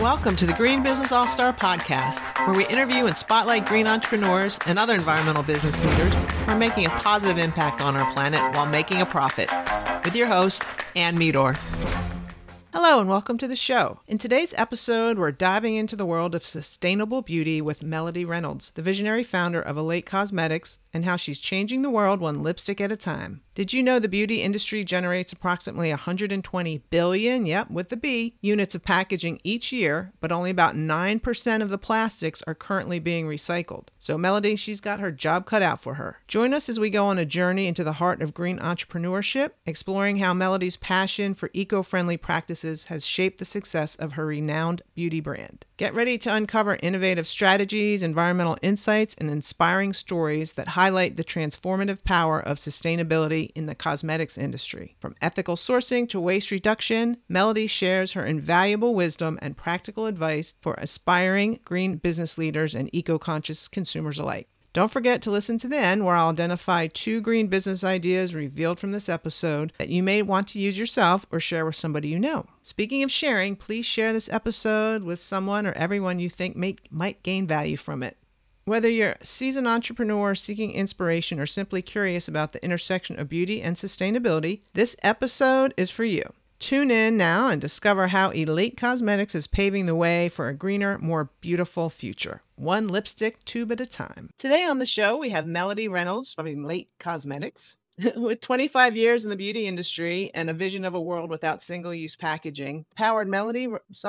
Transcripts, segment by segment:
Welcome to the Green Business All-Star Podcast, where we interview and spotlight green entrepreneurs and other environmental business leaders who are making a positive impact on our planet while making a profit. With your host, Ann Meador. Hello and welcome to the show. In today's episode, we're diving into the world of sustainable beauty with Melody Reynolds, the visionary founder of Elate Cosmetics, and how she's changing the world one lipstick at a time. Did you know the beauty industry generates approximately 120 billion, yep, with the B, units of packaging each year, but only about 9% of the plastics are currently being recycled. So Melody, she's got her job cut out for her. Join us as we go on a journey into the heart of green entrepreneurship, exploring how Melody's passion for eco-friendly practices has shaped the success of her renowned beauty brand. Get ready to uncover innovative strategies, environmental insights, and inspiring stories that highlight the transformative power of sustainability in the cosmetics industry. From ethical sourcing to waste reduction, Melody shares her invaluable wisdom and practical advice for aspiring green business leaders and eco-conscious consumers alike. Don't forget to listen to the end, where I'll identify 2 green business ideas revealed from this episode that you may want to use yourself or share with somebody you know. Speaking of sharing, please share this episode with someone or everyone you think might gain value from it. Whether you're a seasoned entrepreneur seeking inspiration or simply curious about the intersection of beauty and sustainability, this episode is for you. Tune in now and discover how Elate Cosmetics is paving the way for a greener, more beautiful future. One lipstick tube at a time. Today on the show, we have Melody Reynolds from Elate Cosmetics. With 25 years in the beauty industry and a vision of a world without single-use packaging, powered Melody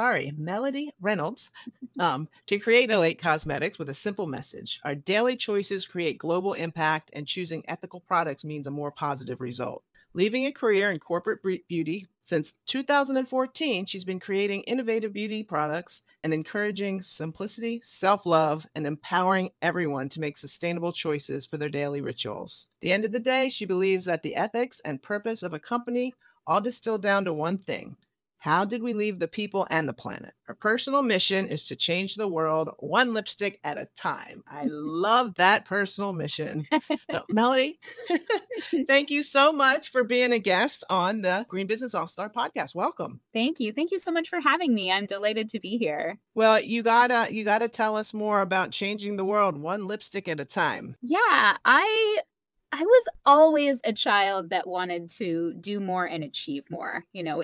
Reynolds to create Elate Cosmetics with a simple message. Our daily choices create global impact, and choosing ethical products means a more positive result. Leaving a career in corporate beauty, since 2014, she's been creating innovative beauty products and encouraging simplicity, self-love, and empowering everyone to make sustainable choices for their daily rituals. At the end of the day, she believes that the ethics and purpose of a company all distill down to one thing. How did we leave the people and the planet? Her personal mission is to change the world one lipstick at a time. I love that personal mission. So, Melody, thank you so much for being a guest on the Green Business All-Star Podcast. Welcome. Thank you. Thank you so much for having me. I'm delighted to be here. Well, you gotta tell us more about changing the world one lipstick at a time. Yeah, I was always a child that wanted to do more and achieve more. You know,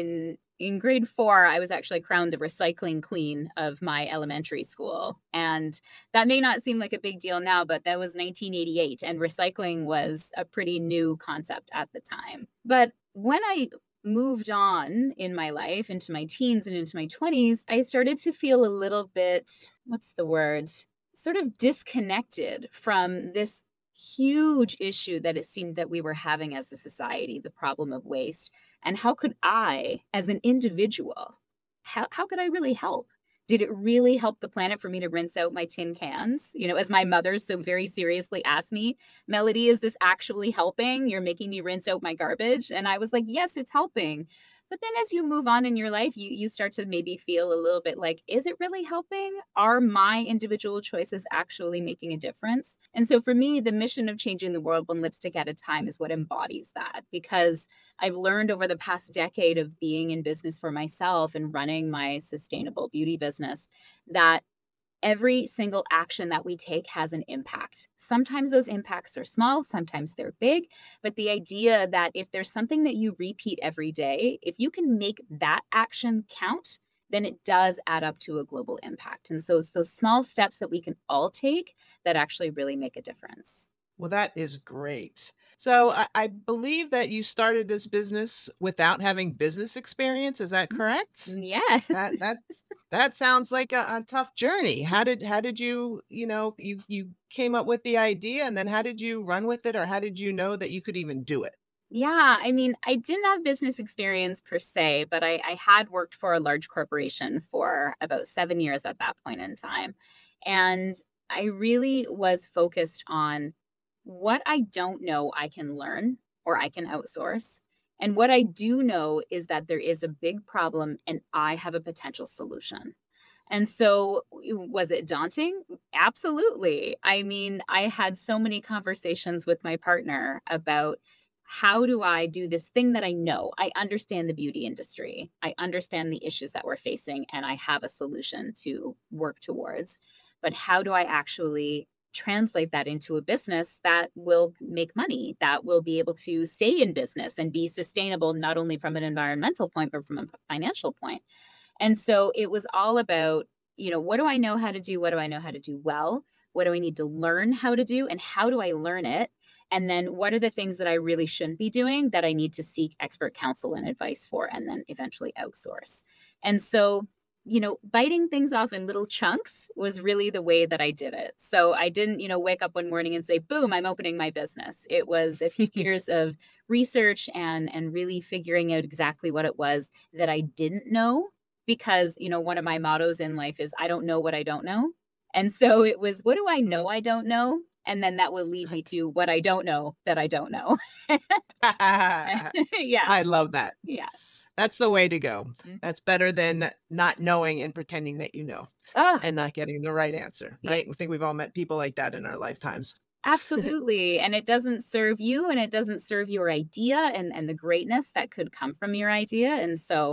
in grade 4, I was actually crowned the recycling queen of my elementary school. And that may not seem like a big deal now, but that was 1988, and recycling was a pretty new concept at the time. But when I moved on in my life into my teens and into my 20s, I started to feel a little bit, sort of disconnected from this huge issue that it seemed that we were having as a society, the problem of waste. And how could I, as an individual, how could I really help? Did it really help the planet for me to rinse out my tin cans? You know, as my mother so very seriously asked me, Melody, is this actually helping? You're making me rinse out my garbage? And I was like, yes, it's helping. But then as you move on in your life, you start to maybe feel a little bit like, is it really helping? Are my individual choices actually making a difference? And so for me, the mission of changing the world one lipstick at a time is what embodies that, because I've learned over the past decade of being in business for myself and running my sustainable beauty business that every single action that we take has an impact. Sometimes those impacts are small, sometimes they're big, but the idea that if there's something that you repeat every day, if you can make that action count, then it does add up to a global impact. And so it's those small steps that we can all take that actually really make a difference. Well, that is great. So I believe that you started this business without having business experience. Is that correct? Yes. That sounds like a tough journey. How did you came up with the idea, and then how did you run with it, or how did you know that you could even do it? Yeah, I mean, I didn't have business experience per se, but I had worked for a large corporation for about 7 years at that point in time. And I really was focused on what I don't know I can learn or I can outsource. And what I do know is that there is a big problem and I have a potential solution. And so was it daunting? Absolutely. I mean, I had so many conversations with my partner about how do I do this thing that I know? I understand the beauty industry. I understand the issues that we're facing, and I have a solution to work towards. But how do I actually translate that into a business that will make money, that will be able to stay in business and be sustainable, not only from an environmental point, but from a financial point? And so it was all about, what do I know how to do? What do I know how to do well? What do I need to learn how to do? And how do I learn it? And then what are the things that I really shouldn't be doing that I need to seek expert counsel and advice for, and then eventually outsource? And so, biting things off in little chunks was really the way that I did it. So I didn't, wake up one morning and say, boom, I'm opening my business. It was a few years of research and really figuring out exactly what it was that I didn't know, because, one of my mottos in life is I don't know what I don't know. And so it was, what do I know I don't know? And then that will lead me to what I don't know that I don't know. Yeah. I love that. Yeah. That's the way to go. Mhm. That's better than not knowing and pretending that you know Oh, and not getting the right answer, yeah. right? I think we've all met people like that in our lifetimes. Absolutely. And it doesn't serve you, and it doesn't serve your idea and the greatness that could come from your idea. And so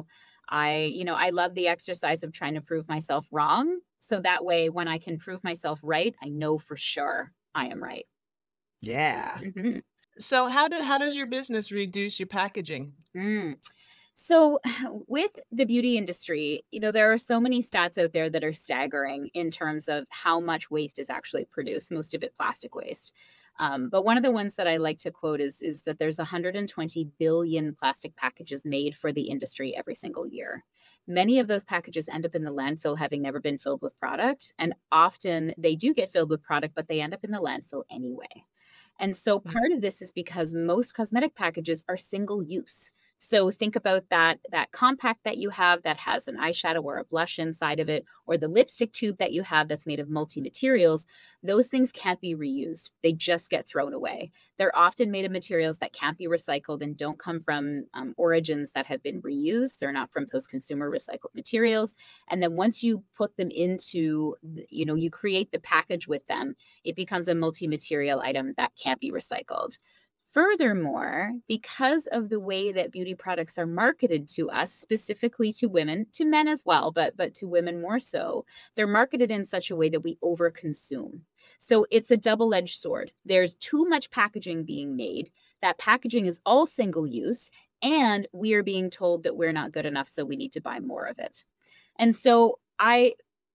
I love the exercise of trying to prove myself wrong. So that way, when I can prove myself right, I know for sure I am right. Yeah. Mhm. So how does your business reduce your packaging? Mm. So, with the beauty industry, there are so many stats out there that are staggering in terms of how much waste is actually produced, most of it plastic waste. But one of the ones that I like to quote is that there's 120 billion plastic packages made for the industry every single year. Many of those packages end up in the landfill having never been filled with product. And often they do get filled with product, but they end up in the landfill anyway. And so Mm. part of this is because most cosmetic packages are single use. So think about that compact that you have that has an eyeshadow or a blush inside of it, or the lipstick tube that you have that's made of multi-materials. Those things can't be reused. They just get thrown away. They're often made of materials that can't be recycled and don't come from origins that have been reused. They're not from post-consumer recycled materials. And then once you put them into, you create the package with them, it becomes a multi-material item that can't be recycled. Furthermore, because of the way that beauty products are marketed to us, specifically to women, to men as well, but to women more so, they're marketed in such a way that we overconsume. So it's a double-edged sword. There's too much packaging being made. That packaging is all single use, and we are being told that we're not good enough, so we need to buy more of it. And so I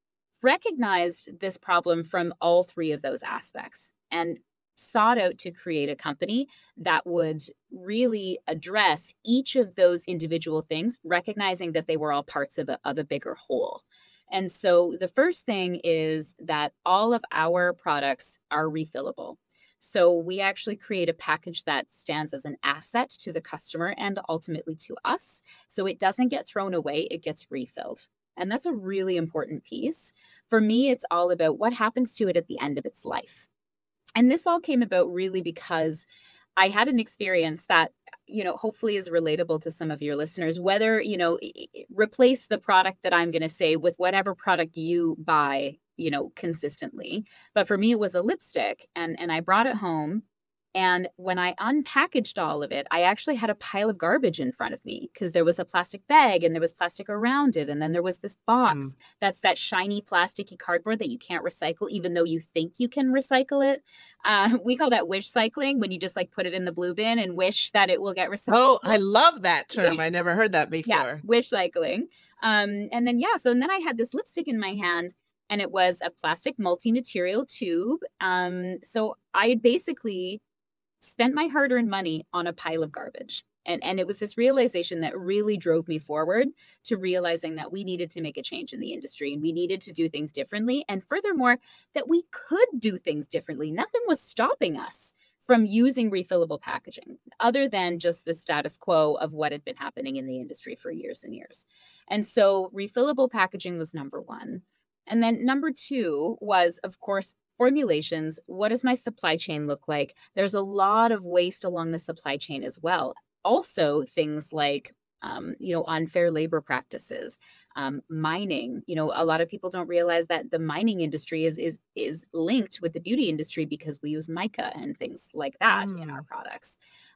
recognized this problem from all three of those aspects and sought out to create a company that would really address each of those individual things, recognizing that they were all parts of a bigger whole. And so the first thing is that all of our products are refillable. So we actually create a package that stands as an asset to the customer and ultimately to us. So it doesn't get thrown away, it gets refilled. And that's a really important piece. For me, it's all about what happens to it at the end of its life. And this all came about really because I had an experience that, hopefully is relatable to some of your listeners, whether, replace the product that I'm going to say with whatever product you buy, consistently. But for me, it was a lipstick, and I brought it home. And when I unpackaged all of it, I actually had a pile of garbage in front of me because there was a plastic bag and there was plastic around it. And then there was this box that's that shiny plasticky cardboard that you can't recycle, even though you think you can recycle it. We call that wish cycling, when you just like put it in the blue bin and wish that it will get recycled. Oh, I love that term. I never heard that Yeah, before. wish cycling. And then I had this lipstick in my hand, and it was a plastic multi-material tube. So I basically spent my hard-earned money on a pile of garbage. And it was this realization that really drove me forward to realizing that we needed to make a change in the industry and we needed to do things differently. And furthermore, that we could do things differently. Nothing was stopping us from using refillable packaging other than just the status quo of what had been happening in the industry for years and years. And so refillable packaging was number one. And then number two was, of course, formulations. What does my supply chain look like? There's a lot of waste along the supply chain as well. Also, things like, unfair labor practices, mining. A lot of people don't realize that the mining industry is linked with the beauty industry because we use mica and things like that in our Mm. products.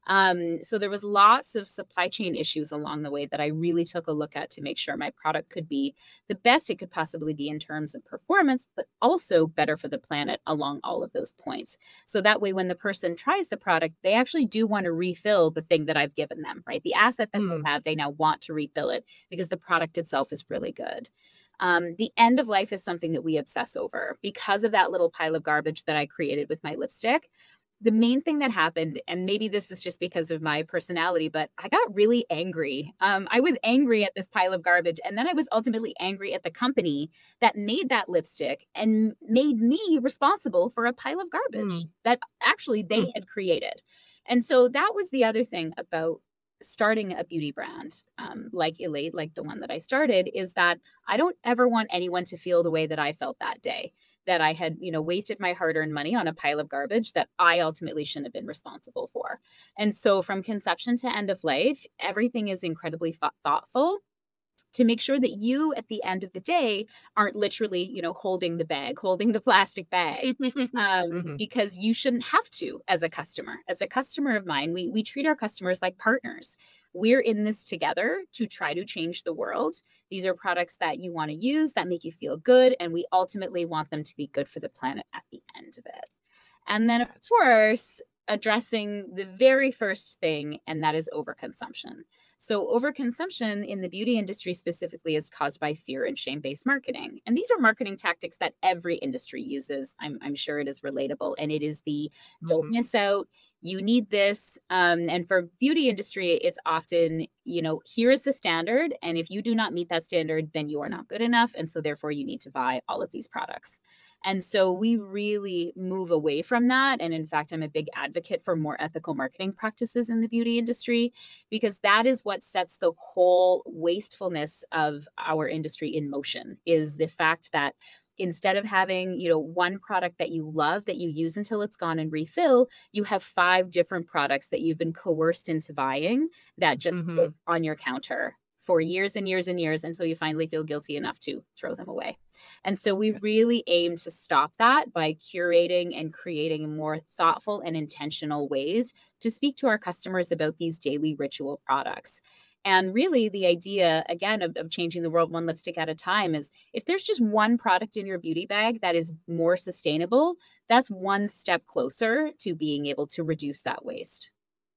So there was lots of supply chain issues along the way that I really took a look at to make sure my product could be the best it could possibly be in terms of performance, but also better for the planet along all of those points. So that way, when the person tries the product, they actually do want to refill the thing that I've given them, right? The asset that they Mm. have, they now want to refill it because the product itself is really good. The end of life is something that we obsess over because of that little pile of garbage that I created with my lipstick. The main thing that happened, and maybe this is just because of my personality, but I got really angry. I was angry at this pile of garbage. And then I was ultimately angry at the company that made that lipstick and made me responsible for a pile of garbage Mm. that actually Mm. they had created. And so that was the other thing about starting a beauty brand like Elate, like the one that I started, is that I don't ever want anyone to feel the way that I felt that day, that I had, wasted my hard-earned money on a pile of garbage that I ultimately shouldn't have been responsible for. And so from conception to end of life, everything is incredibly thoughtful to make sure that you at the end of the day aren't literally, holding the bag, holding the plastic bag. Mhm. Because you shouldn't have to as a customer. As a customer of mine, we treat our customers like partners. We're in this together to try to change the world. These are products that you want to use that make you feel good, and we ultimately want them to be good for the planet at the end of it. And then, of That's course, addressing the very first thing, and that is overconsumption. So, overconsumption in the beauty industry specifically is caused by fear and shame based marketing. And these are marketing tactics that every industry uses. I'm sure it is relatable. And it is the don't mhm. miss out. You need this. And for beauty industry, it's often, here is the standard. And if you do not meet that standard, then you are not good enough. And so therefore you need to buy all of these products. And so we really move away from that. And in fact, I'm a big advocate for more ethical marketing practices in the beauty industry because that is what sets the whole wastefulness of our industry in motion, is the fact that instead of having, one product that you love that you use until it's gone and refill, you have 5 different products that you've been coerced into buying that just sit Mhm. on your counter for years and years and years until you finally feel guilty enough to throw them away. And so we really aim to stop that by curating and creating more thoughtful and intentional ways to speak to our customers about these daily ritual products. And really, the idea, again, of changing the world one lipstick at a time is if there's just one product in your beauty bag that is more sustainable, that's one step closer to being able to reduce that waste.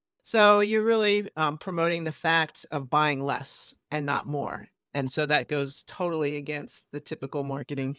So you're really promoting the fact of buying less and not more. And so that goes totally against the typical marketing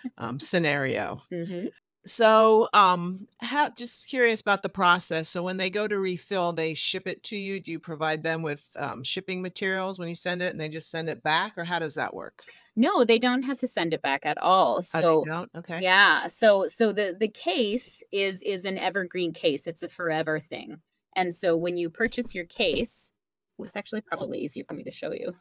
scenario. Mhm. So, how just curious about the process. So when they go to refill, they ship it to you. Do you provide them with shipping materials when you send it and they just send it back, or how does that work? No, they don't have to send it back at all. Oh, they So don't? Okay. yeah, so the case is an evergreen case. It's a forever thing. And so when you purchase your case, it's actually probably easier for me to show you.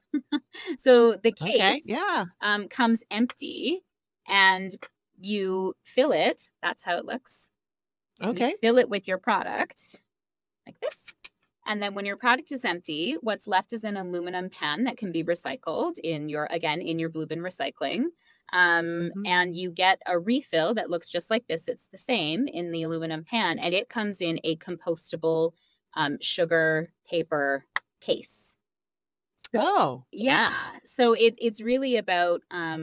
So the Okay. case Yeah. comes empty and you fill it. That's how it looks. You Okay. fill it with your product like this. And then when your product is empty, what's left is an aluminum pen that can be recycled in your, again, in your Blue Bin recycling. Hmm. And you get a refill that looks just like this. It's the same in the aluminum pan, and it comes in a compostable sugar paper case. So, Oh, yeah. So it's really about,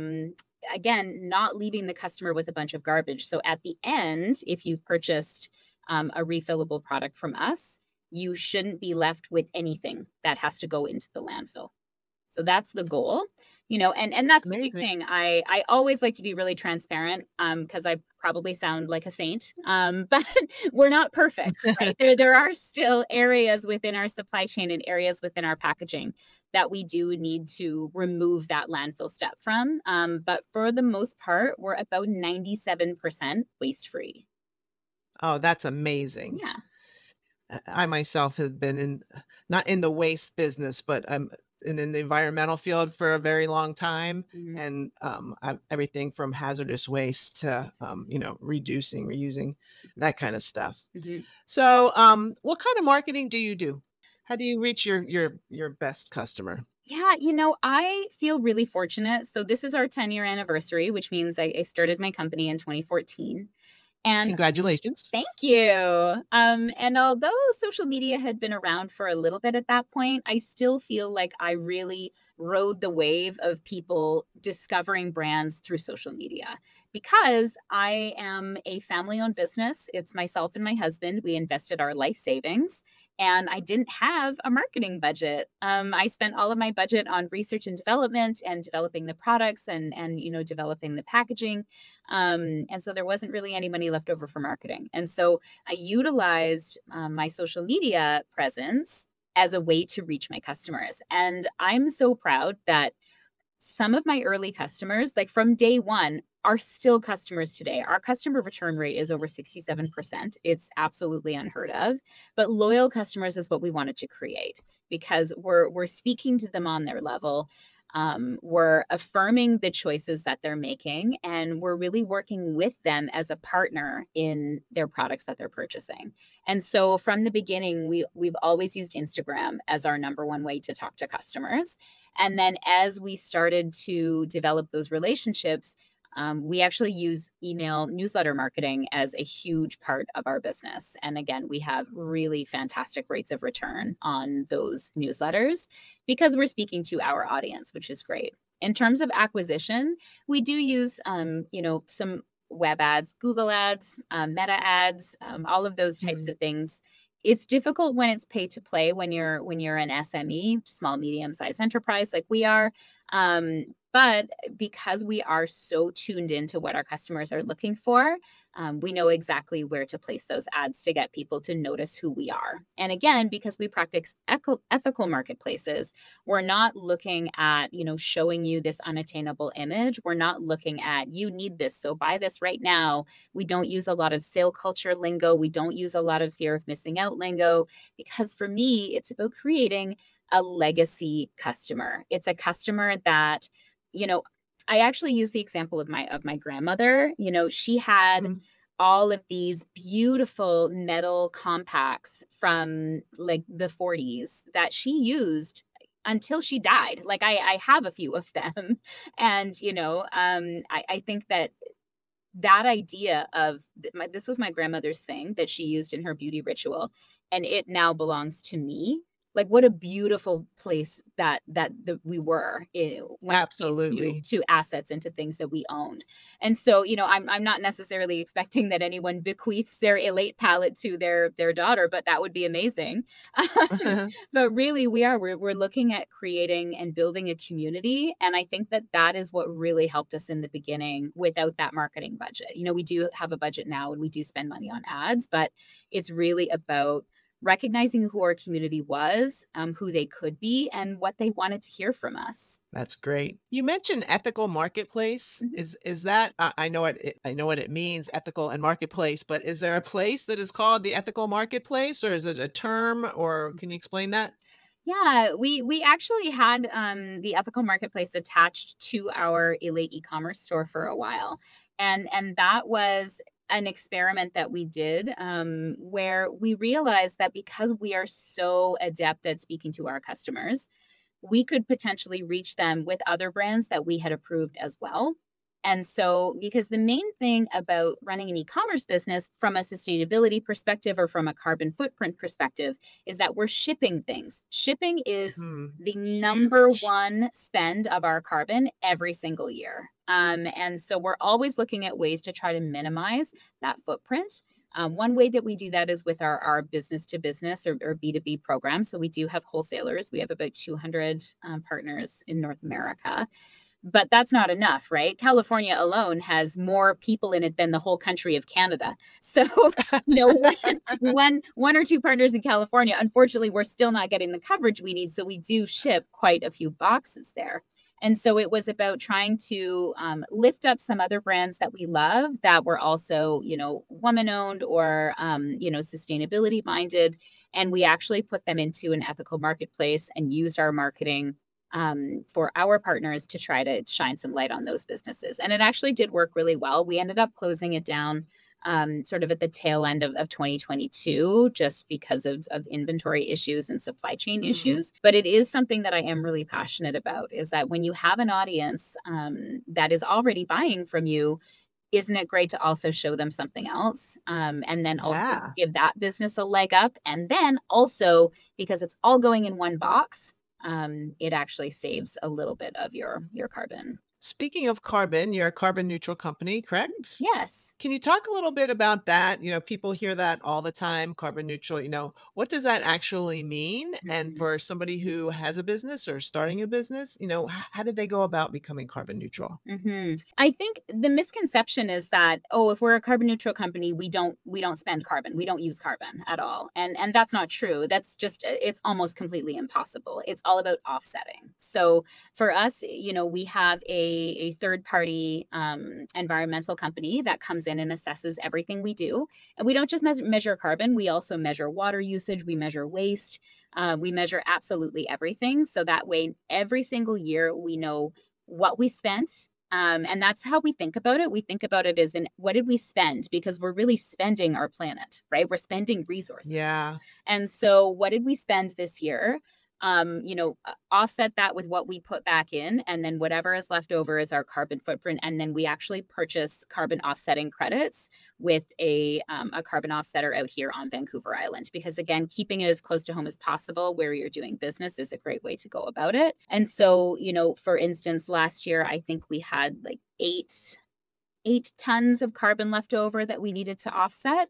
again, not leaving the customer with a bunch of garbage. So at the end, if you've purchased a refillable product from us, you shouldn't be left with anything that has to go into the landfill. So that's the goal, and that's that's the big amazing. thing. I always like to be really transparent, because I probably sound like a saint, but we're not perfect, right? There are still areas within our supply chain and areas within our packaging that we do need to remove that landfill step from. But for the most part, we're about 97% waste free. Oh, that's amazing. Yeah. I myself have been in not in the waste business, but I'm in the environmental field for a very long time, Mhm. and everything from hazardous waste to reducing, reusing, that kind of stuff. Mhm. So, what kind of marketing do you do? How do you reach your best customer? Yeah, I feel really fortunate. So this is our 10-year anniversary, which means I started my company in 2014. And Congratulations. thank you. And although social media had been around for a little bit at that point, I still feel like I really rode the wave of people discovering brands through social media because I am a family owned business. It's myself and my husband. We invested our life savings. And I didn't have a marketing budget. I spent all of my budget on research and development and developing the products and developing the packaging, and so there wasn't really any money left over for marketing. And so I utilized my social media presence as a way to reach my customers. And I'm so proud that some of my early customers, like from day one, are still customers today. Our customer return rate is over 67%. It's absolutely unheard of. But loyal customers is what we wanted to create because we're speaking to them on their level. We're affirming the choices that they're making, and we're really working with them as a partner in their products that they're purchasing. And so from the beginning, we've always used Instagram as our number one way to talk to customers. And then as we started to develop those relationships, we actually use email newsletter marketing as a huge part of our business. And again, we have really fantastic rates of return on those newsletters because we're speaking to our audience, which is great. In terms of acquisition, we do use, some web ads, Google ads, Meta ads, all of those types Mhm. of things. It's difficult when it's pay to play when you're an SME, small medium sized enterprise like we are. But because we are so tuned into what our customers are looking for, we know exactly where to place those ads to get people to notice who we are. And again, because we practice ethical marketplaces, we're not looking at, showing you this unattainable image. We're not looking at, you need this, so buy this right now. We don't use a lot of sale culture lingo. We don't use a lot of fear of missing out lingo because for me, it's about creating a legacy customer. It's a customer that, you know, I actually use the example of my grandmother. She had Mhm. all of these beautiful metal compacts from like the 40s that she used until she died. Like I have a few of them. And I think that idea of this was my grandmother's thing that she used in her beauty ritual, and it now belongs to me. Like what a beautiful place that we were when it came to Absolutely. to assets and to things that we owned. And so, I'm not necessarily expecting that anyone bequeaths their Elate palette to their daughter, but that would be amazing. But really, we're looking at creating and building a community, and I think that is what really helped us in the beginning without that marketing budget. We do have a budget now, and we do spend money on ads, but it's really about recognizing who our community was, who they could be, and what they wanted to hear from us. That's great. You mentioned ethical marketplace. Mhm. Is that I know I know what it means, ethical and marketplace, but is there a place that is called the ethical marketplace, or is it a term, or can you explain that? Yeah, we actually had the ethical marketplace attached to our Elate e-commerce store for a while, and that was an experiment that we did where we realized that because we are so adept at speaking to our customers, we could potentially reach them with other brands that we had approved as well. And so, because the main thing about running an e commerce business from a sustainability perspective or from a carbon footprint perspective is that we're shipping things. Shipping is Mhm. the number Huge. one spend of our carbon every single year. And so, we're always looking at ways to try to minimize that footprint. One way that we do that is with our business to business or B2B program. So we do have wholesalers. We have about 200 partners in North America. But that's not enough, right? California alone has more people in it than the whole country of Canada. So, one or two partners in California, unfortunately, we're still not getting the coverage we need. So we do ship quite a few boxes there. And so it was about trying to lift up some other brands that we love that were also, woman owned or, sustainability minded. And we actually put them into an ethical marketplace and used our marketing for our partners to try to shine some light on those businesses. And it actually did work really well. We ended up closing it down sort of at the tail end of 2022, just because of inventory issues and supply chain Mhm. issues. But it is something that I am really passionate about, is that when you have an audience that is already buying from you, isn't it great to also show them something else? And then also Yeah. give that business a leg up. And then also, because it's all going in one box, it actually saves a little bit of your carbon. Speaking of carbon, you're a carbon neutral company, correct? Yes. Can you talk a little bit about that? People hear that all the time, carbon neutral. What does that actually mean? And Mhm. for somebody who has a business or starting a business, how did they go about becoming carbon neutral? I think the misconception is that, oh, if we're a carbon neutral company, we don't spend carbon, we don't use carbon at all, and that's not true. That's just it's almost completely impossible. It's all about offsetting. So for us, we have a third party environmental company that comes in and assesses everything we do, and we don't just measure carbon. We also measure water usage. We measure waste. We measure absolutely everything. So that way, every single year, we know what we spent, and that's how we think about it. We think about it as in what did we spend? Because we're really spending our planet, right? We're spending resources. Yeah. And so, what did we spend this year? Offset that with what we put back in, and then whatever is left over is our carbon footprint. And then we actually purchase carbon offsetting credits with a carbon offsetter out here on Vancouver Island. Because again, keeping it as close to home as possible where you're doing business is a great way to go about it. And so, for instance, last year I think we had like eight tons of carbon left over that we needed to offset.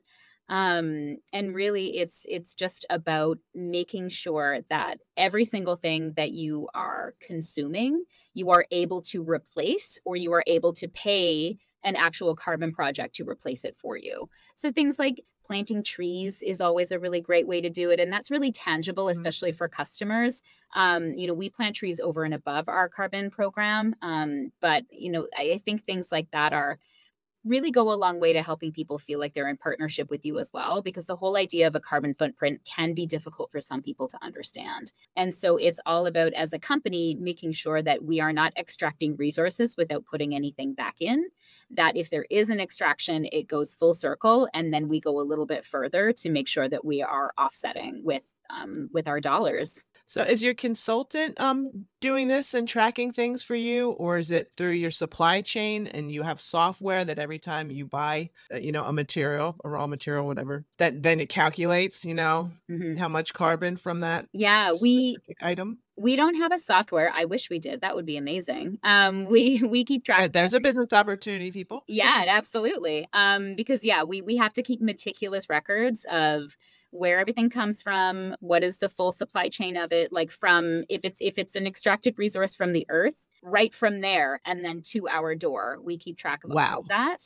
And really it's just about making sure that every single thing that you are consuming, you are able to replace, or you are able to pay an actual carbon project to replace it for you. So things like planting trees is always a really great way to do it. And that's really tangible, Mhm. especially for customers. We plant trees over and above our carbon program. But I think things like that are really go a long way to helping people feel like they're in partnership with you as well, because the whole idea of a carbon footprint can be difficult for some people to understand. And so it's all about, as a company, making sure that we are not extracting resources without putting anything back in, that if there is an extraction, it goes full circle, and then we go a little bit further to make sure that we are offsetting with our dollars. So is your consultant doing this and tracking things for you, or is it through your supply chain and you have software that every time you buy, a material, a raw material, whatever, that then it calculates, Mhm. how much carbon from that Yeah, specific item? we don't have a software. I wish we did. That would be amazing. We keep track of There's a every. business opportunity, people. Yeah, absolutely. Because yeah, we have to keep meticulous records of where everything comes from, what is the full supply chain of it, like from if it's an extracted resource from the earth, right from there, and then to our door. We keep track of all of Wow. that.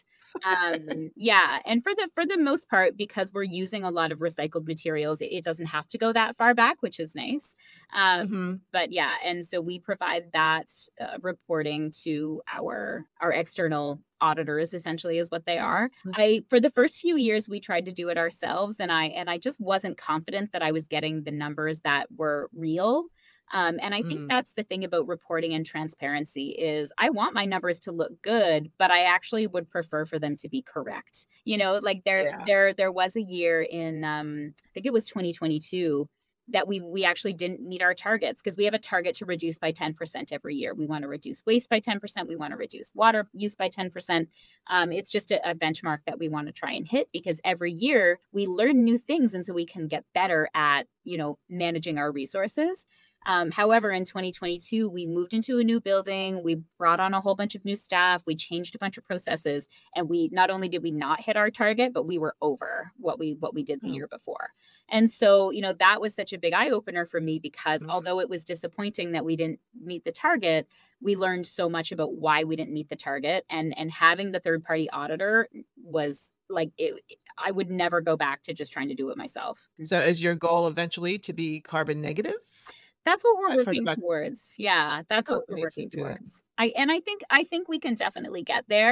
Yeah, and for the most part, because we're using a lot of recycled materials, it doesn't have to go that far back, which is nice. Um, Mhm. but yeah, and so we provide that reporting to our external auditors, essentially, is what they are. I For the first few years we tried to do it ourselves, and I just wasn't confident that I was getting the numbers that were real. And I think Mm. that's the thing about reporting and transparency is I want my numbers to look good, but I actually would prefer for them to be correct. Like Yeah. there was a year in I think it was 2022 that we actually didn't meet our targets, because we have a target to reduce by 10% every year. We want to reduce waste by 10%. We want to reduce water use by 10%. It's just a benchmark that we want to try and hit, because every year we learn new things. And so we can get better at, managing our resources. However, in 2022, we moved into a new building. We brought on a whole bunch of new staff. We changed a bunch of processes, and we not only did we not hit our target, but we were over what we did the Oh, year before. And so, that was such a big eye opener for me, because mhm. although it was disappointing that we didn't meet the target, we learned so much about why we didn't meet the target, and having the third party auditor was like I would never go back to just trying to do it myself. So is your goal eventually to be carbon negative? That's what we're I've heard working about towards. Yeah, that's what we're companies that working do that. towards. I think we can definitely get there.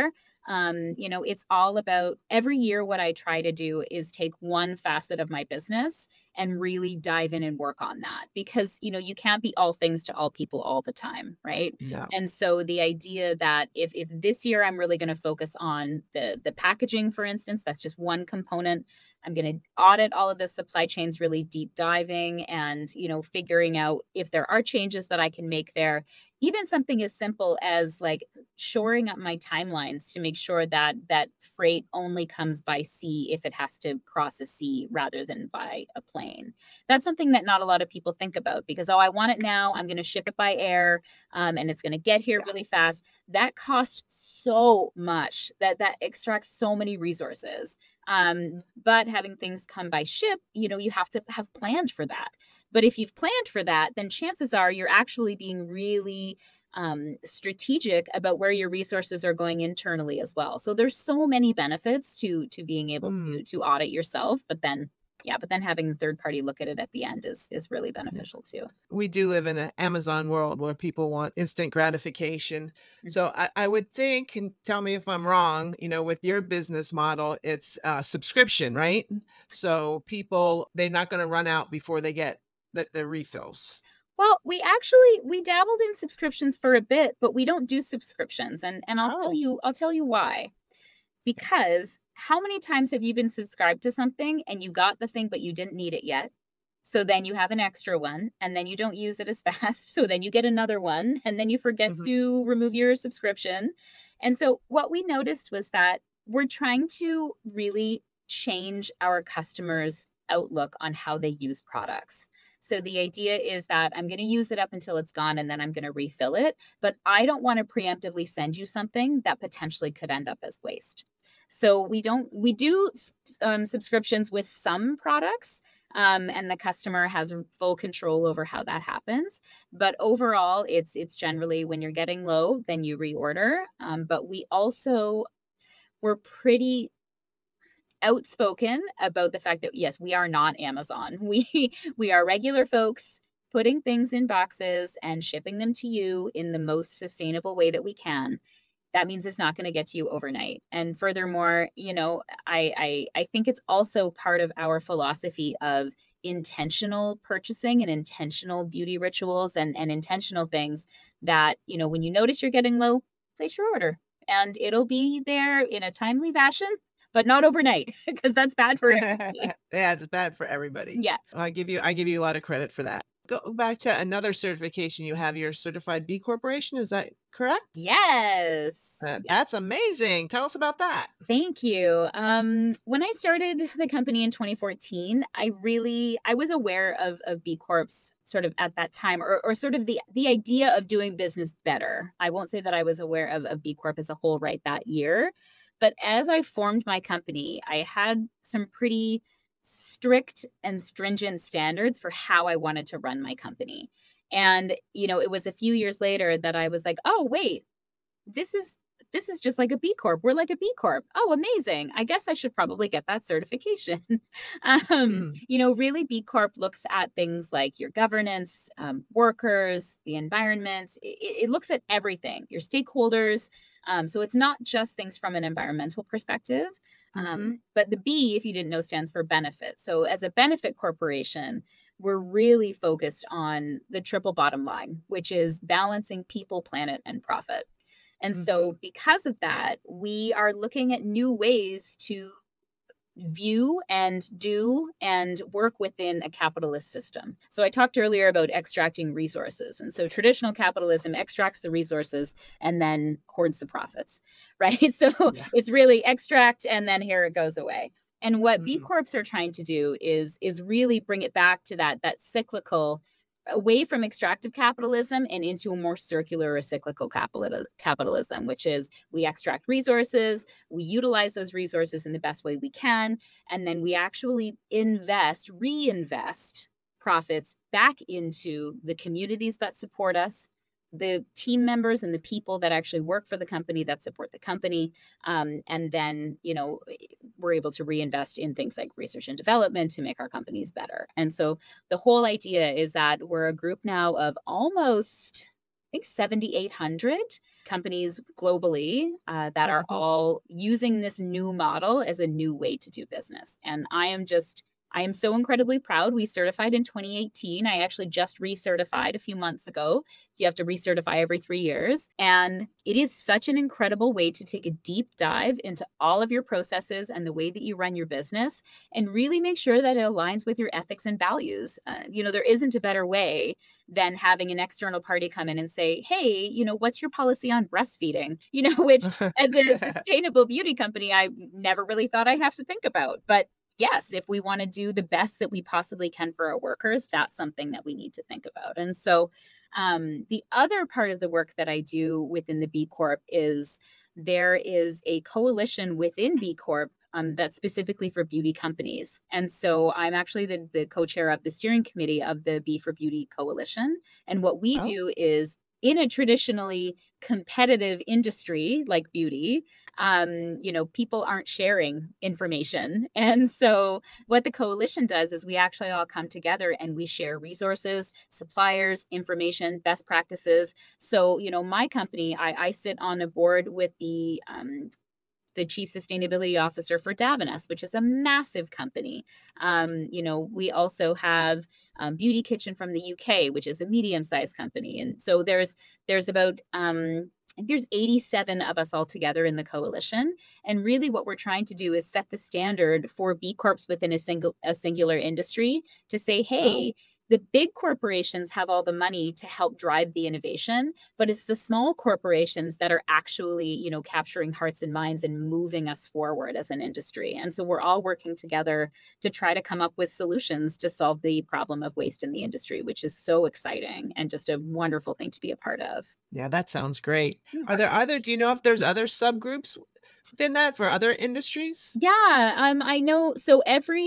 It's all about every year. What I try to do is take one facet of my business and really dive in and work on that because, you can't be all things to all people all the time. Right. No. And so the idea that if this year I'm really going to focus on the packaging, for instance, that's just one component. I'm going to audit all of the supply chains, really deep diving and, figuring out if there are changes that I can make there. Even something as simple as like shoring up my timelines to make sure that freight only comes by sea if it has to cross a sea rather than by a plane. That's something that not a lot of people think about because, oh, I want it now. I'm going to ship it by air, and it's going to get here really fast. That costs so much that extracts so many resources. But having things come by ship, you have to have planned for that. But if you've planned for that, then chances are you're actually being really strategic about where your resources are going internally as well. So there's so many benefits to being able to audit yourself, but then having a third party look at it at the end is really beneficial too. We do live in an Amazon world where people want instant gratification. So I would think, and tell me if I'm wrong, with your business model, it's subscription, right? So people, they're not going to run out before they get the refills. Well, we dabbled in subscriptions for a bit, but we don't do subscriptions, and I'll tell you why. Because how many times have you been subscribed to something and you got the thing but you didn't need it yet? So then you have an extra one and then you don't use it as fast. So then you get another one and then you forget to remove your subscription. And so what we noticed was that we're trying to really change our customers' outlook on how they use products. So the idea is that I'm going to use it up until it's gone and then I'm going to refill it. But I don't want to preemptively send you something that potentially could end up as waste. So we do subscriptions with some products, and the customer has full control over how that happens. But overall, it's generally when you're getting low, then you reorder. But we're pretty outspoken about the fact that yes, we are not Amazon. We are regular folks putting things in boxes and shipping them to you in the most sustainable way that we can. That means it's not going to get to you overnight. And furthermore, I think it's also part of our philosophy of intentional purchasing and intentional beauty rituals and intentional things that, when you notice you're getting low, place your order and it'll be there in a timely fashion, but not overnight because that's bad for everybody. Yeah, it's bad for everybody. Yeah. I give you a lot of credit for that. Go back to another certification you have, your certified B Corporation. Is that correct? Yes. That's amazing. Tell us about that. Thank you. When I started the company in 2014, I was aware of B Corps sort of at that time, or sort of the idea of doing business better. I won't say that I was aware of B Corp as a whole right that year, but as I formed my company, I had some pretty strict and stringent standards for how I wanted to run my company. And, it was a few years later that I was like, oh, wait, this is just like a B Corp. We're like a B Corp. Oh, amazing. I guess I should probably get that certification. Really B Corp looks at things like your governance, workers, the environment. It looks at everything, your stakeholders. So it's not just things from an environmental perspective. But the B, if you didn't know, stands for benefit. So as a benefit corporation, we're really focused on the triple bottom line, which is balancing people, planet, and profit. And so because of that, we are looking at new ways to view and do and work within a capitalist system. So I talked earlier about extracting resources. And so traditional capitalism extracts the resources and then hoards the profits, right? So it's really extract and then here it goes away. And what B Corps are trying to do is really bring it back to that cyclical, away from extractive capitalism and into a more circular or cyclical capitalism, which is we extract resources, we utilize those resources in the best way we can, and then we actually reinvest profits back into the communities that support us, the team members and the people that actually work for the company that support the company. And then, we're able to reinvest in things like research and development to make our companies better. And so the whole idea is that we're a group now of almost think 7,800 companies globally that are Mhm. all using this new model as a new way to do business. And I am so incredibly proud. We certified in 2018. I actually just recertified a few months ago. You have to recertify every 3 years. And it is such an incredible way to take a deep dive into all of your processes and the way that you run your business and really make sure that it aligns with your ethics and values. There isn't a better way than having an external party come in and say, hey, what's your policy on breastfeeding? Which as a sustainable beauty company, I never really thought I'd have to think about. But yes, if we want to do the best that we possibly can for our workers, that's something that we need to think about. And so the other part of the work that I do within the B Corp is there is a coalition within B Corp that's specifically for beauty companies. And so I'm actually the co-chair of the steering committee of the B for Beauty Coalition. And what we Oh, do is in a traditionally competitive industry like beauty, people aren't sharing information. And so what the coalition does is we actually all come together and we share resources, suppliers, information, best practices. So, my company, I sit on a board with the chief sustainability officer for Davines, which is a massive company. We also have Beauty Kitchen from the UK, which is a medium-sized company. And so there's about I think there's 87 of us all together in the coalition. And really what we're trying to do is set the standard for B Corps within a singular industry to say, oh, hey, the big corporations have all the money to help drive the innovation, but it's the small corporations that are actually, capturing hearts and minds and moving us forward as an industry. And so we're all working together to try to come up with solutions to solve the problem of waste in the industry, which is so exciting and just a wonderful thing to be a part of. yeah, that sounds great. Yeah. Do you know if there's other subgroups within that for other industries? Yeah, I know. So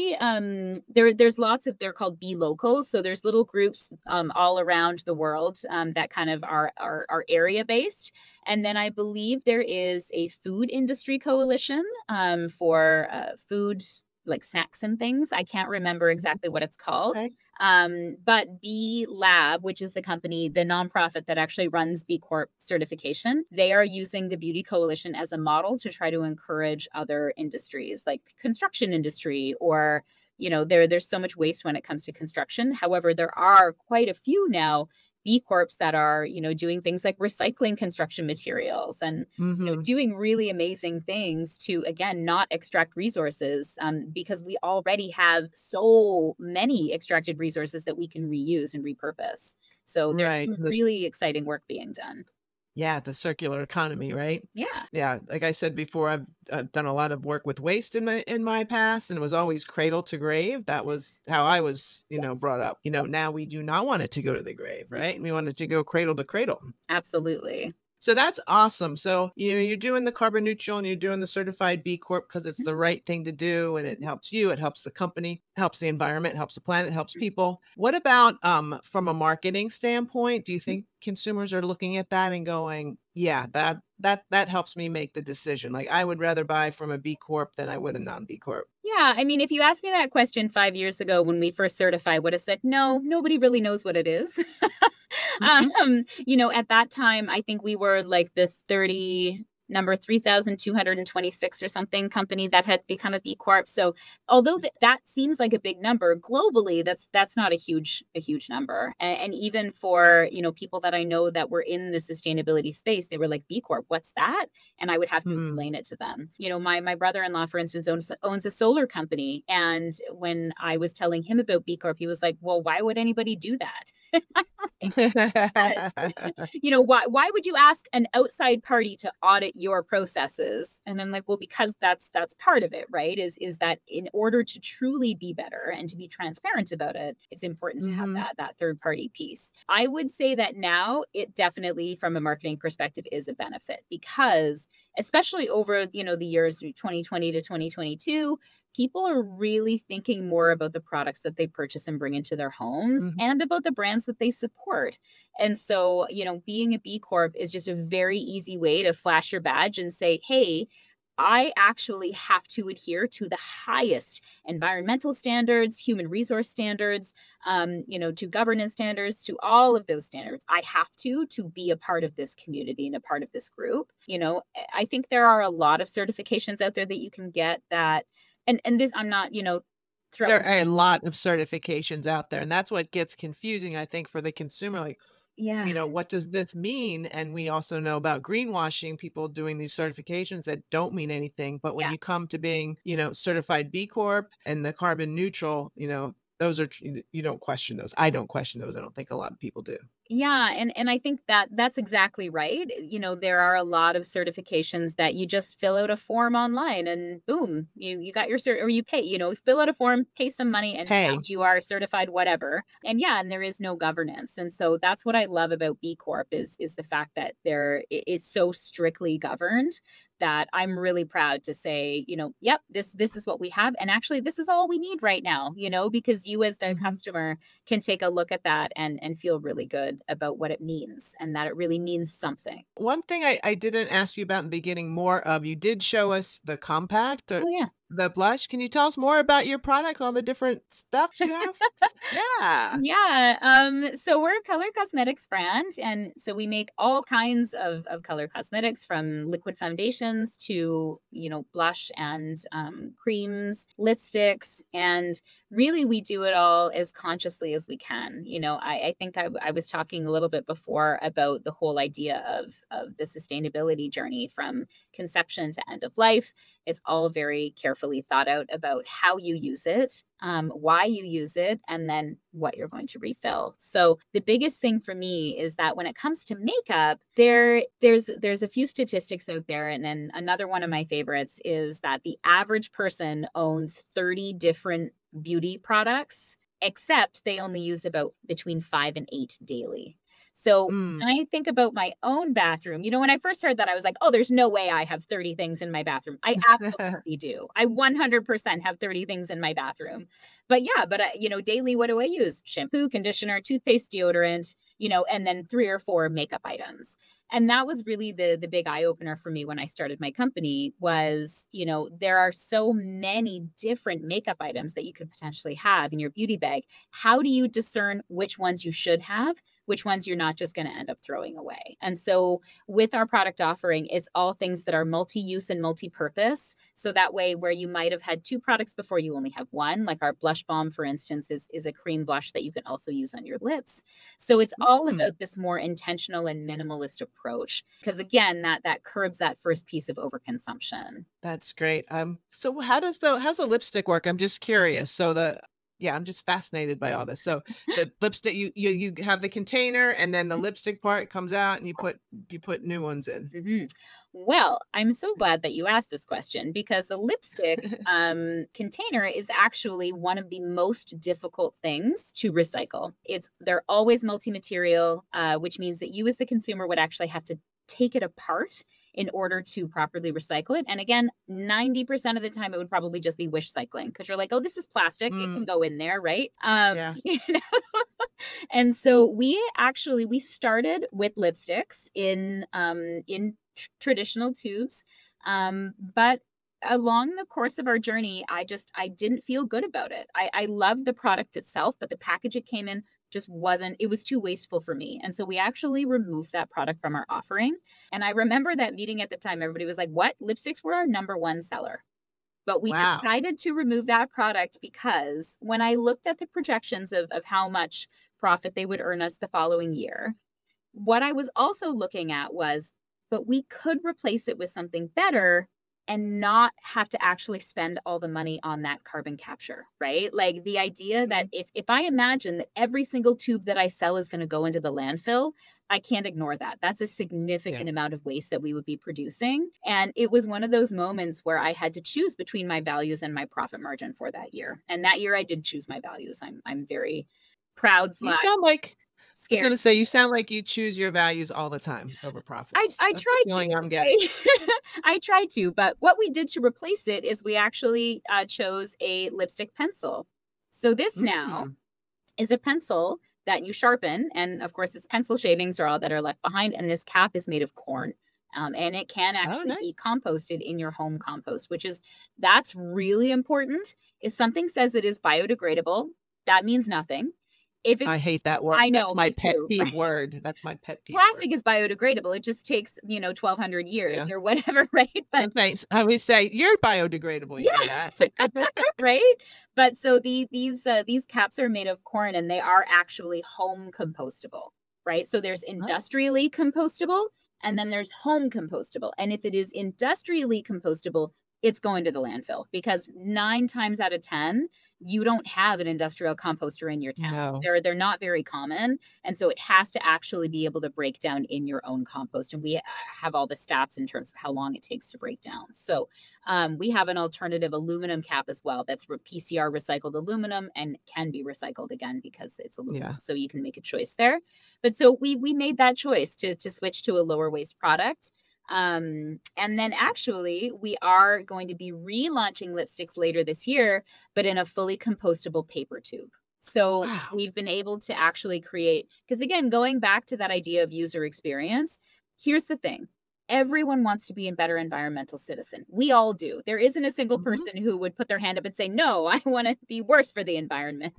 there's lots of they're called B locals. So there's little groups all around the world that kind of are area based, and then I believe there is a food industry coalition for food like snacks and things. I can't remember Mhm. exactly what it's called. Okay. But B Lab, which is the nonprofit that actually runs B Corp certification, they are using the Beauty Coalition as a model to try to encourage other industries like construction industry or there's so much waste when it comes to construction. However, there are quite a few now B Corps that are, doing things like recycling construction materials and Mhm. doing really amazing things to, again, not extract resources because we already have so many extracted resources that we can reuse and repurpose. So there's Right. some really exciting work being done. Yeah, the circular economy, right? Yeah. Yeah, like I said before, I've done a lot of work with waste in my past, and it was always cradle to grave. That was how I was, Yes. brought up. Now we do not want it to go to the grave, right? We want it to go cradle to cradle. Absolutely. So that's awesome. So, you're doing the carbon neutral and you're doing the certified B Corp because it's the right thing to do and it helps you, it helps the company, helps the environment, helps the planet, helps people. What about from a marketing standpoint? Do you think consumers are looking at that and going, yeah, that helps me make the decision. Like I would rather buy from a B Corp than I would a non-B Corp. Yeah, I mean, if you asked me that question 5 years ago when we first certified, I would have said, no, nobody really knows what it is. Mhm. At that time, I think we were like the number 3,226 or something company that had become a B Corp. So although that seems like a big number globally, that's not a huge number. And even for, people that I know that were in the sustainability space, they were like, B Corp, what's that? And I would have to Hmm. explain it to them. My brother-in-law, for instance, owns a solar company. And when I was telling him about B Corp, he was like, well, why would anybody do that? Why would you ask an outside party to audit your processes? And I'm like, well, because that's part of it, right? Is that in order to truly be better and to be transparent about it, it's important to have Mhm. that third party piece. I would say that now it definitely from a marketing perspective is a benefit because especially over, the years 2020 to 2022, people are really thinking more about the products that they purchase and bring into their homes Mhm. and about the brands that they support. And so, being a B Corp is just a very easy way to flash your badge and say, hey, I actually have to adhere to the highest environmental standards, human resource standards, to governance standards, to all of those standards. I have to be a part of this community and a part of this group. I think there are a lot of certifications out there that you can get that, and this, I'm not, There throwing. are a lot of certifications out there, and that's what gets confusing, I think, for the consumer, like, Yeah. what does this mean? And we also know about greenwashing, people doing these certifications that don't mean anything. But when Yeah. you come to being, certified B Corp and the carbon neutral, those are, you don't question those. I don't question those. I don't think a lot of people do. Yeah, and I think that that's exactly right. There are a lot of certifications that you just fill out a form online and boom, you got your cert, or you pay, fill out a form, pay some money, and now Hey, you are certified whatever. And yeah, and there is no governance. And so that's what I love about B Corp is the fact that it's so strictly governed that I'm really proud to say, yep, this is what we have. And actually this is all we need right now, because you as the mhm. customer can take a look at that and feel really good about what it means and that it really means something. One thing I didn't ask you about in the beginning more of, you did show us the compact or Oh yeah. the blush. Can you tell us more about your product, all the different stuff you have? Yeah. Yeah. So we're a color cosmetics brand. And so we make all kinds of color cosmetics from liquid foundations to, blush and creams, lipsticks. And really, we do it all as consciously as we can. I think I was talking a little bit before about the whole idea of the sustainability journey from conception to end of life. It's all very carefully thought out about how you use it, why you use it, and then what you're going to refill. So the biggest thing for me is that when it comes to makeup, there's a few statistics out there, and then another one of my favorites is that the average person owns 30 different beauty products, except they only use about between 5 and 8 daily. So Mm. when I think about my own bathroom, when I first heard that, I was like, oh, there's no way I have 30 things in my bathroom. I absolutely do. I 100% have 30 things in my bathroom. But yeah, daily, what do I use? Shampoo, conditioner, toothpaste, deodorant, and then 3 or 4 makeup items. And that was really the big eye opener for me when I started my company was, there are so many different makeup items that you could potentially have in your beauty bag. How do you discern which ones you should have, which ones you're not just going to end up throwing away? And so with our product offering, it's all things that are multi-use and multi-purpose. So that way, where you might have had 2 products before, you only have one. Like our blush balm, for instance, is a cream blush that you can also use on your lips. So it's all Mm. about this more intentional and minimalist approach. Because again, that curbs that first piece of overconsumption. That's great. So how's the lipstick work? I'm just curious. Yeah, I'm just fascinated by all this. So the lipstick, you have the container, and then the lipstick part comes out, and you put new ones in. Mhm. Well, I'm so glad that you asked this question because the lipstick container is actually one of the most difficult things to recycle. They're always multi-material, which means that you as the consumer would actually have to take it apart in order to properly recycle it. And again, 90% of the time, it would probably just be wish cycling because you're like, oh, this is plastic. It Mm, can go in there, right? yeah. You know? And so we started with lipsticks in traditional tubes, but along the course of our journey, I didn't feel good about it. I loved the product itself, but the package it came in just wasn't. It was too wasteful for me, and so we actually removed that product from our offering. And I remember that meeting at the time. Everybody was like, "What? Lipsticks were our number one seller." But we Wow. decided to remove that product because when I looked at the projections of how much profit they would earn us the following year, what I was also looking at was, but we could replace it with something better and not have to actually spend all the money on that carbon capture, right? Like the idea that Mhm. if I imagine that every single tube that I sell is going to go into the landfill, I can't ignore that. That's a Yeah. significant amount of waste that we would be producing. And it was one of those moments where I had to choose between my values and my profit margin for that year. And that year I did choose my values. I'm very proud You slash sound like I was scared. gonna say, you sound like you choose your values all the time over profits. I That's the try to. feeling I'm getting. I I try to, but what we did to replace it is we actually, chose a lipstick pencil. So this now Mm. is a pencil that you sharpen, and of course, its pencil shavings are all that are left behind, and this cap is made of corn. And it can Oh, actually nice. be composted in your home compost, that's really important. If something says it is biodegradable, that means nothing. If it's I hate that word. I That's know, my me pet too. peeve word. That's my pet peeve word. Plastic is biodegradable. It just takes, 1,200 years Yeah. or whatever, right? But Thanks. I always say, "You're biodegradable." You know yeah, that. right? But so these caps are made of corn and they are actually home compostable, right? So there's Oh. industrially compostable and then there's home compostable. And if it is industrially compostable, it's going to the landfill because 9 times out of 10, you don't have an industrial composter in your town. No. They're not very common, and so it has to actually be able to break down in your own compost. And we have all the stats in terms of how long it takes to break down. So we have an alternative aluminum cap as well that's PCR recycled aluminum and can be recycled again because it's aluminum. Yeah. So you can make a choice there. But so we made that choice to switch to a lower waste product. And then actually, we are going to be relaunching lipsticks later this year, but in a fully compostable paper tube. So Wow. we've been able to actually create, because again, going back to that idea of user experience, here's the thing. Everyone wants to be a better environmental citizen. We all do. There isn't a single Mhm. person who would put their hand up and say, no, I want to be worse for the environment.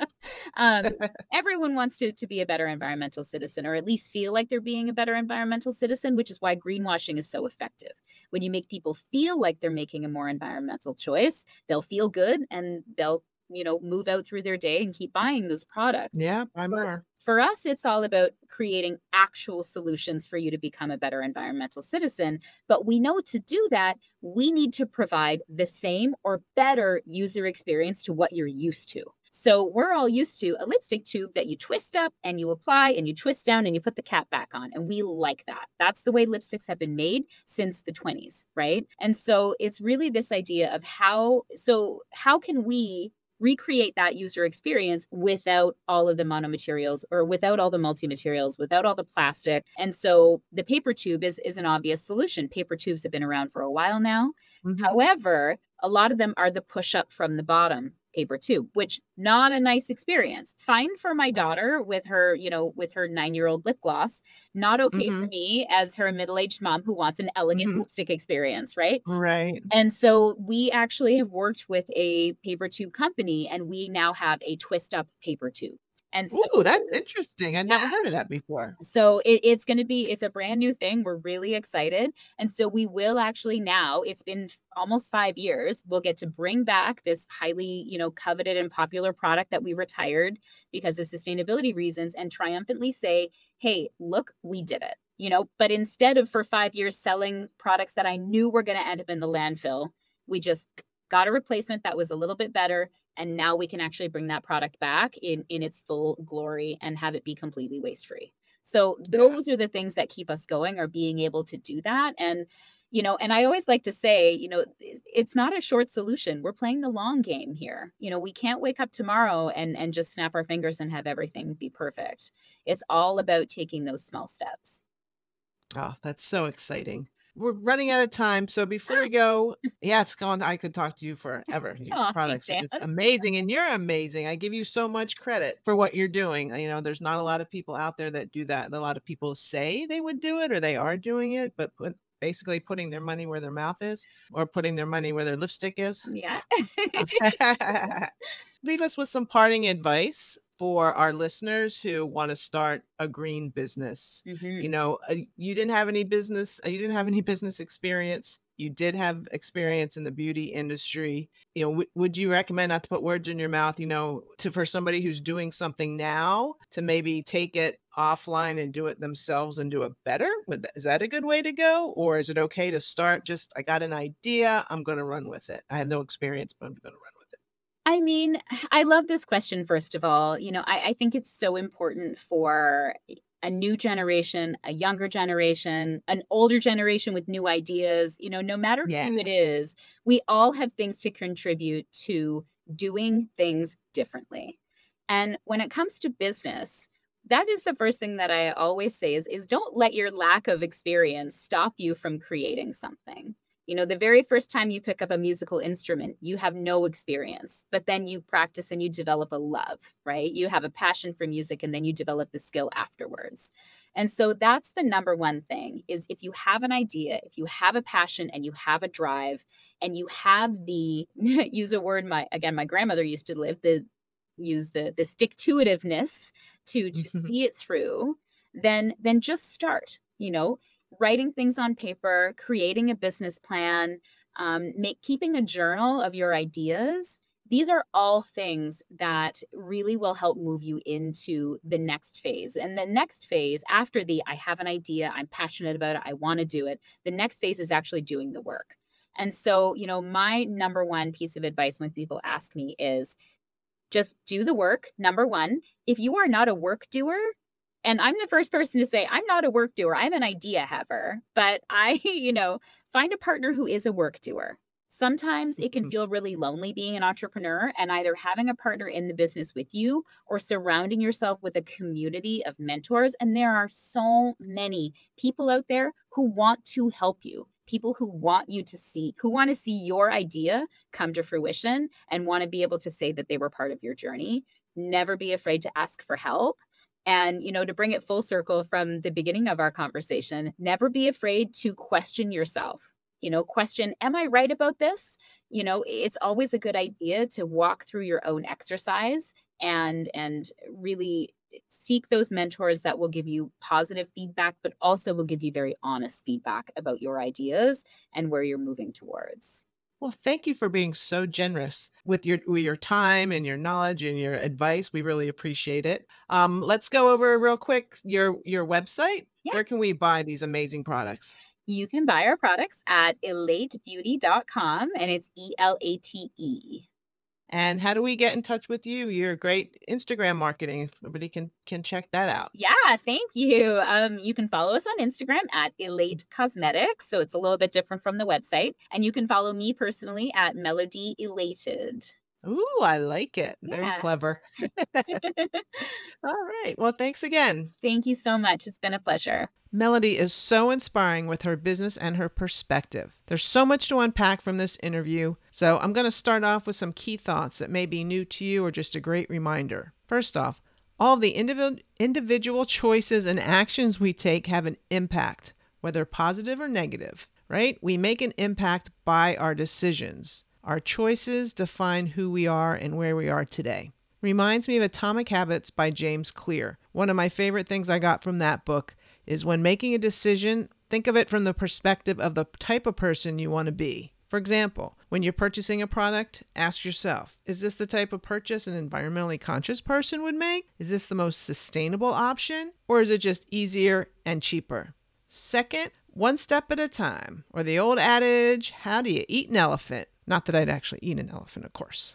um, everyone wants to be a better environmental citizen or at least feel like they're being a better environmental citizen, which is why greenwashing is so effective. When you make people feel like they're making a more environmental choice, they'll feel good and they'll, move out through their day and keep buying those products. Yeah, buy For more. for us, it's all about creating actual solutions for you to become a better environmental citizen. But we know to do that, we need to provide the same or better user experience to what you're used to. So we're all used to a lipstick tube that you twist up and you apply and you twist down and you put the cap back on. And we like that. That's the way lipsticks have been made since the 20s, right? And so it's really this idea of how can we recreate that user experience without all of the monomaterials or without all the multi-materials, without all the plastic. And so the paper tube is an obvious solution. Paper tubes have been around for a while now. Mhm. However, a lot of them are the push up from the bottom paper tube, which not a nice experience. Fine for my daughter with her 9-year-old lip gloss, not okay for Mhm. me as her middle-aged mom who wants an elegant Mhm. lipstick experience, right? Right. And so we actually have worked with a paper tube company and we now have a twist up paper tube. And so Ooh, that's interesting. I'd never yeah, heard of that before. so it's a brand new thing. We're really excited. And so we will actually now, it's been almost 5 years, we'll get to bring back this highly, coveted and popular product that we retired because of sustainability reasons and triumphantly say, hey, look, we did it. But instead of for 5 years selling products that I knew were going to end up in the landfill, we just got a replacement that was a little bit better. And now we can actually bring that product back in its full glory and have it be completely waste free. So Yeah. those are the things that keep us going, are being able to do that. And I always like to say, it's not a short solution. We're playing the long game here. We can't wake up tomorrow and just snap our fingers and have everything be perfect. It's all about taking those small steps. Oh, that's so exciting. We're running out of time, so before we go, yeah, it's gone. I could talk to you forever. Your Oh, thanks, products are Dan. just amazing, and you're amazing. I give you so much credit for what you're doing. There's not a lot of people out there that do that. A lot of people say they would do it or they are doing it, but basically putting their money where their mouth is or putting their money where their lipstick is. Yeah. Leave us with some parting advice for our listeners who want to start a green business. hmm You didn't have any business experience. You did have experience in the beauty industry. Would you recommend, not to put words in your mouth, for somebody who's doing something now to maybe take it offline and do it themselves and do it better? Is that a good way to go? Or is it okay to start just, I got an idea, I'm going to run with it. I have no experience, but I'm going to run with it. I mean, I love this question, first of all. I think it's so important for a new generation, a younger generation, an older generation with new ideas. No matter Yeah. who it is, we all have things to contribute to doing things differently. And when it comes to business, that is the first thing that I always say is don't let your lack of experience stop you from creating something. The very first time you pick up a musical instrument, you have no experience, but then you practice and you develop a love, right? You have a passion for music and then you develop the skill afterwards. And so that's the number one thing is if you have an idea, if you have a passion and you have a drive and you have the use a word my grandmother used to use the stick to itiveness to see it through, then just start, writing things on paper, creating a business plan, keeping a journal of your ideas. These are all things that really will help move you into the next phase. And the next phase after I have an idea, I'm passionate about it, I want to do it. The next phase is actually doing the work. And so, my number one piece of advice when people ask me is just do the work. Number one, if you are not a work doer, and I'm the first person to say, I'm not a work doer, I'm an idea haver, but I, find a partner who is a work doer. Sometimes it can feel really lonely being an entrepreneur, and either having a partner in the business with you or surrounding yourself with a community of mentors. And there are so many people out there who want to help you, people who want to see your idea come to fruition and want to be able to say that they were part of your journey. Never be afraid to ask for help. And, to bring it full circle from the beginning of our conversation, never be afraid to question yourself. Question, am I right about this? It's always a good idea to walk through your own exercise and really seek those mentors that will give you positive feedback, but also will give you very honest feedback about your ideas and where you're moving towards. Well, thank you for being so generous with your time and your knowledge and your advice. We really appreciate it. Let's go over real quick your website. Yeah. Where can we buy these amazing products? You can buy our products at elatebeauty.com, and it's ELATE. And how do we get in touch with you? You're great Instagram marketing. Everybody can check that out. Yeah, thank you. You can follow us on Instagram at Elate Cosmetics. So it's a little bit different from the website. And you can follow me personally at Melody Elated. Ooh, I like it. Very Yeah. clever. All right. Well, thanks again. Thank you so much. It's been a pleasure. Melody is so inspiring with her business and her perspective. There's so much to unpack from this interview, so I'm going to start off with some key thoughts that may be new to you or just a great reminder. First off, all of the individual choices and actions we take have an impact, whether positive or negative, right? We make an impact by our decisions. Our choices define who we are and where we are today. Reminds me of Atomic Habits by James Clear. One of my favorite things I got from that book is when making a decision, think of it from the perspective of the type of person you want to be. For example, when you're purchasing a product, ask yourself, is this the type of purchase an environmentally conscious person would make? Is this the most sustainable option? Or is it just easier and cheaper? Second, one step at a time. Or the old adage, how do you eat an elephant? Not that I'd actually eat an elephant, of course.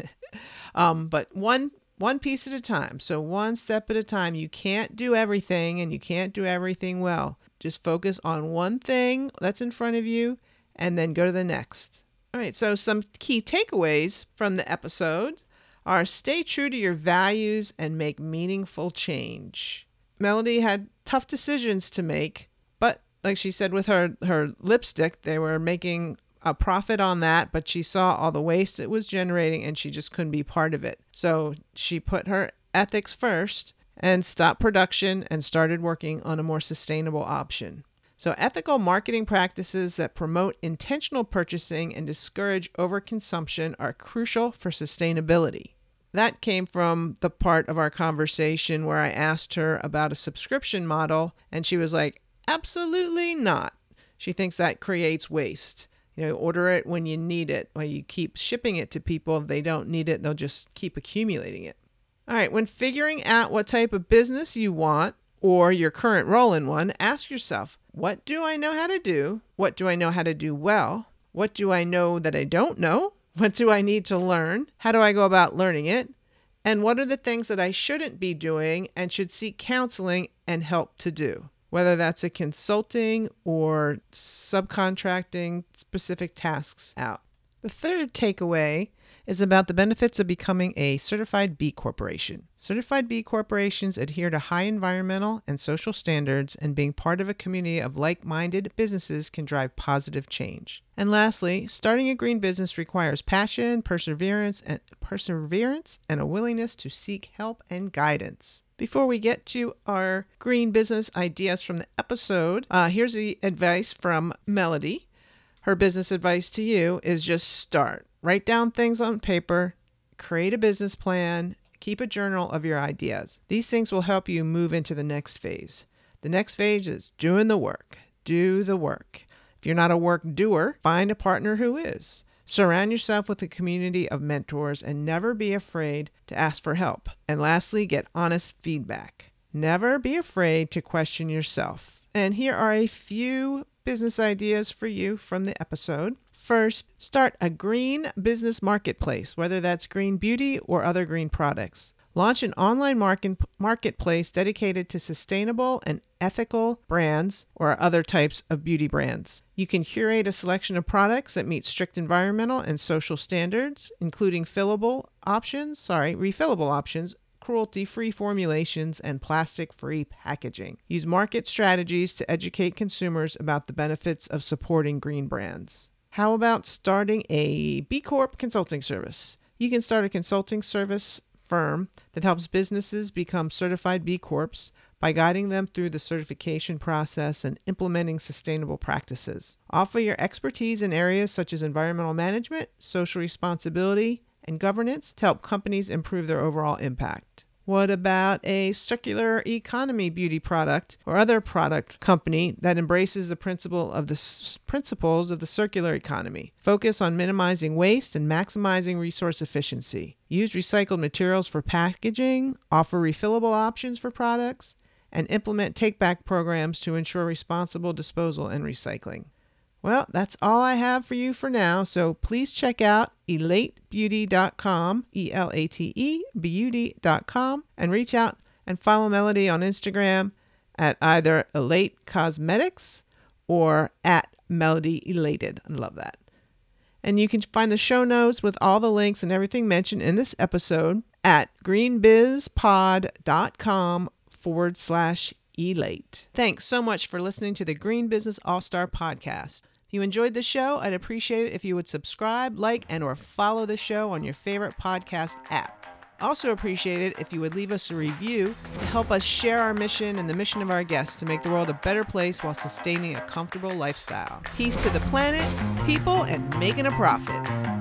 But one piece at a time. So one step at a time. You can't do everything and you can't do everything well. Just focus on one thing that's in front of you and then go to the next. All right, so some key takeaways from the episodes are stay true to your values and make meaningful change. Melody had tough decisions to make, but like she said with her lipstick, they were making a profit on that, but she saw all the waste it was generating and she just couldn't be part of it. So she put her ethics first and stopped production and started working on a more sustainable option. So ethical marketing practices that promote intentional purchasing and discourage overconsumption are crucial for sustainability. That came from the part of our conversation where I asked her about a subscription model and she was like, absolutely not. She thinks that creates waste. Order it when you need it. While you keep shipping it to people, if they don't need it, they'll just keep accumulating it. All right, when figuring out what type of business you want or your current role in one, ask yourself, what do I know how to do? What do I know how to do well? What do I know that I don't know? What do I need to learn? How do I go about learning it? And what are the things that I shouldn't be doing and should seek counseling and help to do? Whether that's a consulting or subcontracting specific tasks out. The third takeaway is about the benefits of becoming a certified B Corporation. Certified B Corporations adhere to high environmental and social standards, and being part of a community of like-minded businesses can drive positive change. And lastly, starting a green business requires passion, perseverance, and a willingness to seek help and guidance. Before we get to our green business ideas from the episode, here's the advice from Melody. Her business advice to you is just start. Write down things on paper, create a business plan, keep a journal of your ideas. These things will help you move into the next phase. The next phase is doing the work. Do the work. If you're not a work doer, find a partner who is. Surround yourself with a community of mentors and never be afraid to ask for help. And lastly, get honest feedback. Never be afraid to question yourself. And here are a few business ideas for you from the episode. First, start a green business marketplace, whether that's green beauty or other green products. Launch an online marketplace dedicated to sustainable and ethical brands or other types of beauty brands. You can curate a selection of products that meet strict environmental and social standards, including refillable options, cruelty-free formulations, and plastic-free packaging. Use market strategies to educate consumers about the benefits of supporting green brands. How about starting a B Corp consulting service? You can start a consulting service firm that helps businesses become certified B Corps by guiding them through the certification process and implementing sustainable practices. Offer your expertise in areas such as environmental management, social responsibility, and governance to help companies improve their overall impact. What about a circular economy beauty product or other product company that embraces the principles of the circular economy? Focus on minimizing waste and maximizing resource efficiency. Use recycled materials for packaging, offer refillable options for products, and implement take-back programs to ensure responsible disposal and recycling. Well, that's all I have for you for now, so please check out elatebeauty.com, ELATE and reach out and follow Melody on Instagram at either Elate Cosmetics or at Melody Elated. I love that. And you can find the show notes with all the links and everything mentioned in this episode at greenbizpod.com/elate. Thanks so much for listening to the Green Business All-Star Podcast. If you enjoyed the show, I'd appreciate it if you would subscribe, like, and or follow the show on your favorite podcast app. Also appreciate it if you would leave us a review to help us share our mission and the mission of our guests to make the world a better place while sustaining a comfortable lifestyle. Peace to the planet, people, and making a profit.